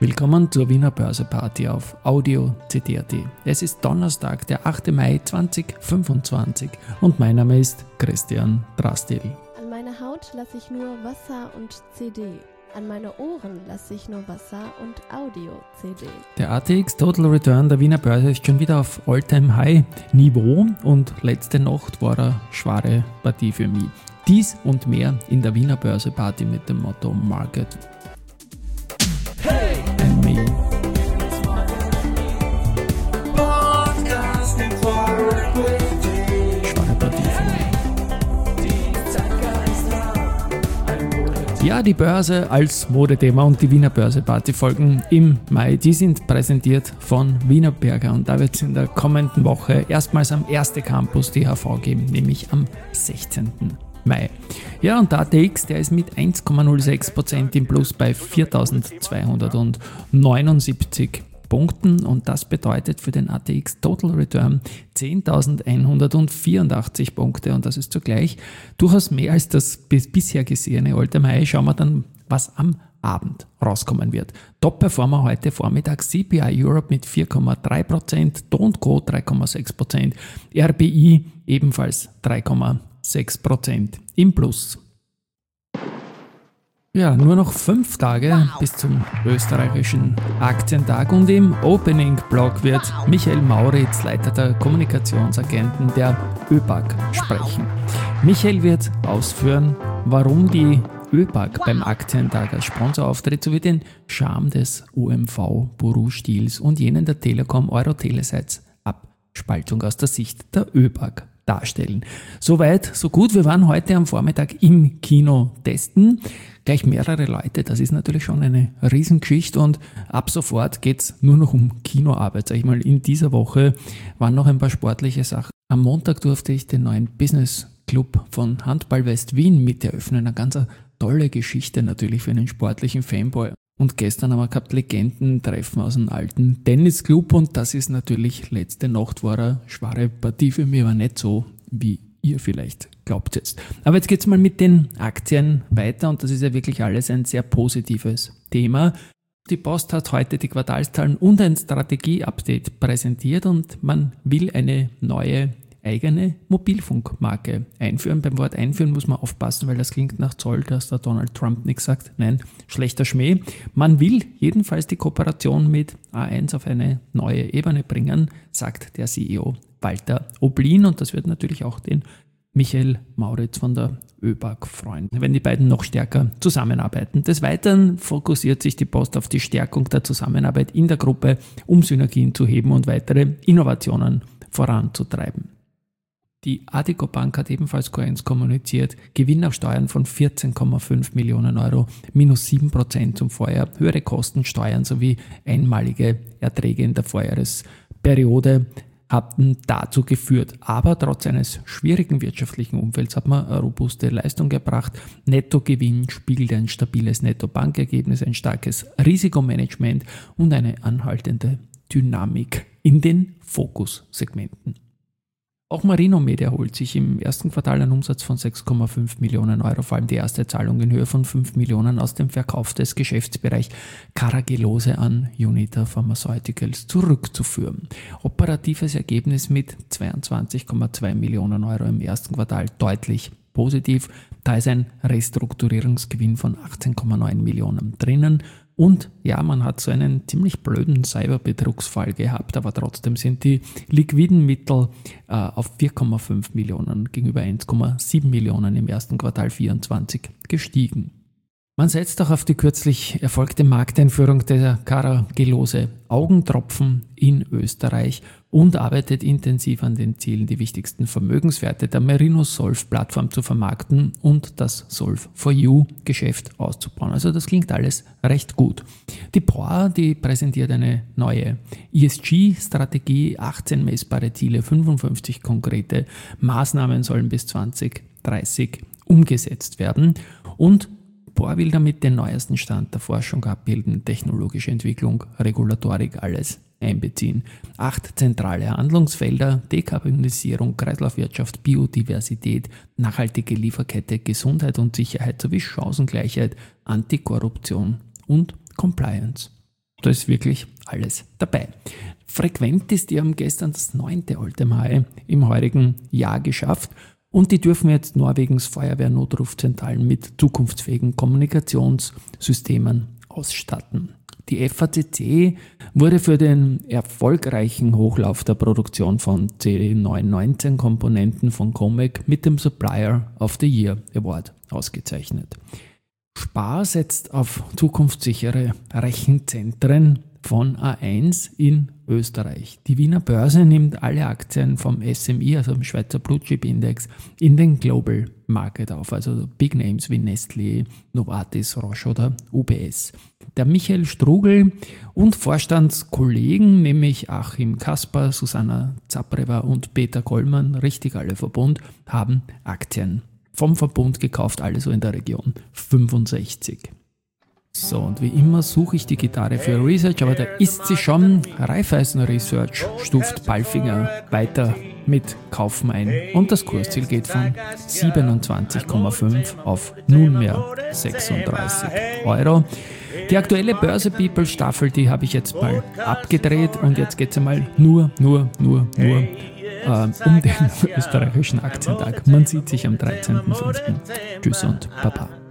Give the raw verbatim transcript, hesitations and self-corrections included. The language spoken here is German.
Willkommen zur Wiener Börse-Party auf Audio C D punkt A T. Es ist Donnerstag, der achte Mai zweitausendfünfundzwanzig und mein Name ist Christian Drastil. An meine Haut lasse ich nur Wasser und C D. An meine Ohren lasse ich nur Wasser und Audio-C D. Der A T X Total Return der Wiener Börse ist schon wieder auf All-Time-High-Niveau und letzte Nacht war eine schwere Partie für mich. Dies und mehr in der Wiener Börse-Party mit dem Motto Market Hey! and Me. Podcasting for Equity. Schwere Partie für mich. Die Zeitgeister. Ein Modethema. Ja, die Börse als Modethema und die Wiener Börse-Party folgen im Mai. Die sind präsentiert von Wienerberger und da wird es in der kommenden Woche erstmals am ersten Campus D H V geben, nämlich am sechzehnten Mai. Ja, und der A T X, der ist mit eins Komma null sechs Prozent im Plus bei viertausendzweihundertneunundsiebzig Punkten und das bedeutet für den A T X Total Return zehntausendeinhundertvierundachtzig Punkte und das ist zugleich durchaus mehr als das bis bisher gesehene All-Time High. Schauen wir dann, was am Abend rauskommen wird. Top-Performer heute Vormittag C P I Europe mit vier Komma drei Prozent, Do und Co drei Komma sechs Prozent, R B I ebenfalls drei Komma sechs Prozent im Plus. Ja, nur noch fünf Tage bis zum österreichischen Aktientag und im Opening-Blog wird Michael Mauritz, Leiter der Kommunikationsagenten der ÖBAG, sprechen. Michael wird ausführen, warum die ÖBAG beim Aktientag als Sponsor auftritt, sowie den Charme des O M V-Buru-Stils und jenen der Telekom Euro-Telesites Abspaltung aus der Sicht der ÖBAG darstellen. Soweit, so gut. Wir waren heute am Vormittag im Kino testen. Gleich mehrere Leute, das ist natürlich schon eine Riesengeschichte und ab sofort geht's nur noch um Kinoarbeit. Sag ich mal, in dieser Woche waren noch ein paar sportliche Sachen. Am Montag durfte ich den neuen Business Club von Handball West Wien mit eröffnen. Eine ganz tolle Geschichte natürlich für einen sportlichen Fanboy. Und gestern haben wir gehabt Legendentreffen aus einem alten Tennisclub und das ist natürlich, letzte Nacht war eine schwere Partie für mich, aber nicht so, wie ihr vielleicht glaubt jetzt. Aber jetzt geht's mal mit den Aktien weiter und das ist ja wirklich alles ein sehr positives Thema. Die Post hat heute die Quartalszahlen und ein Strategie-Update präsentiert und man will eine neue eigene Mobilfunkmarke einführen. Beim Wort einführen muss man aufpassen, weil das klingt nach Zoll, dass der Donald Trump nichts sagt. Nein, schlechter Schmäh. Man will jedenfalls die Kooperation mit A eins auf eine neue Ebene bringen, sagt der C E O Walter Oblin und das wird natürlich auch den Michael Mauritz von der ÖBAG freuen, wenn die beiden noch stärker zusammenarbeiten. Des Weiteren fokussiert sich die Post auf die Stärkung der Zusammenarbeit in der Gruppe, um Synergien zu heben und weitere Innovationen voranzutreiben. Die Addiko Bank hat ebenfalls Q eins kommuniziert, Gewinn nach Steuern von vierzehn Komma fünf Millionen Euro, minus sieben Prozent zum Vorjahr, höhere Kosten, Steuern sowie einmalige Erträge in der Vorjahresperiode hatten dazu geführt. Aber trotz eines schwierigen wirtschaftlichen Umfelds hat man eine robuste Leistung gebracht. Nettogewinn spiegelt ein stabiles Nettobankergebnis, ein starkes Risikomanagement und eine anhaltende Dynamik in den Fokussegmenten. Auch Marinomed erholt sich im ersten Quartal einen Umsatz von sechs Komma fünf Millionen Euro, vor allem die erste Zahlung in Höhe von fünf Millionen aus dem Verkauf des Geschäftsbereichs Carragelose an Unita Pharmaceuticals zurückzuführen. Operatives Ergebnis mit zweiundzwanzig Komma zwei Millionen Euro im ersten Quartal deutlich positiv. Da ist ein Restrukturierungsgewinn von achtzehn Komma neun Millionen drinnen. Und ja, man hat so einen ziemlich blöden Cyberbetrugsfall gehabt, aber trotzdem sind die liquiden Mittel äh, auf vier Komma fünf Millionen gegenüber eins Komma sieben Millionen im ersten Quartal vierundzwanzig gestiegen. Man setzt auch auf die kürzlich erfolgte Markteinführung der Carragelose Augentropfen in Österreich und arbeitet intensiv an den Zielen, die wichtigsten Vermögenswerte der Merino Solv Plattform zu vermarkten und das Solv for You Geschäft auszubauen. Also das klingt alles recht gut. Die P O A, die präsentiert eine neue E S G-Strategie, achtzehn messbare Ziele, fünfundfünfzig konkrete Maßnahmen sollen bis zwanzig dreißig umgesetzt werden und P O A will damit den neuesten Stand der Forschung abbilden, technologische Entwicklung, Regulatorik, alles einbeziehen. Acht zentrale Handlungsfelder: Dekarbonisierung, Kreislaufwirtschaft, Biodiversität, nachhaltige Lieferkette, Gesundheit und Sicherheit sowie Chancengleichheit, Antikorruption und Compliance. da ist wirklich alles dabei. Frequentis, die haben gestern das neunte All-Time-High im heurigen Jahr geschafft und die dürfen jetzt Norwegens Feuerwehrnotrufzentralen mit zukunftsfähigen Kommunikationssystemen ausstatten. Die F A C C wurde für den erfolgreichen Hochlauf der Produktion von C neun neunzehn Komponenten von Comec mit dem Supplier of the Year Award ausgezeichnet. Spar setzt auf zukunftssichere Rechenzentren von A eins in Österreich. Die Wiener Börse nimmt alle Aktien vom S M I, also dem Schweizer Blue Chip Index, in den Global Market auf, also Big Names wie Nestlé, Novartis, Roche oder U B S. Der Michael Strugl und Vorstandskollegen, nämlich Achim Kasper, Susanna Zapreva und Peter Kollmann, richtig alle Verbund, haben Aktien vom Verbund gekauft, alle so in der Region fünfundsechzig. So, und wie immer suche ich die Gitarre für Research, aber da ist sie schon. Raiffeisen Research stuft Palfinger weiter mit Kaufen ein und das Kursziel geht von siebenundzwanzig Komma fünf auf nunmehr sechsunddreißig Euro. Die aktuelle Börse People Staffel, die habe ich jetzt mal abgedreht und jetzt geht es einmal nur, nur, nur, nur äh, um den österreichischen Aktientag. Man sieht sich am dreizehnten fünften Tschüss und Baba.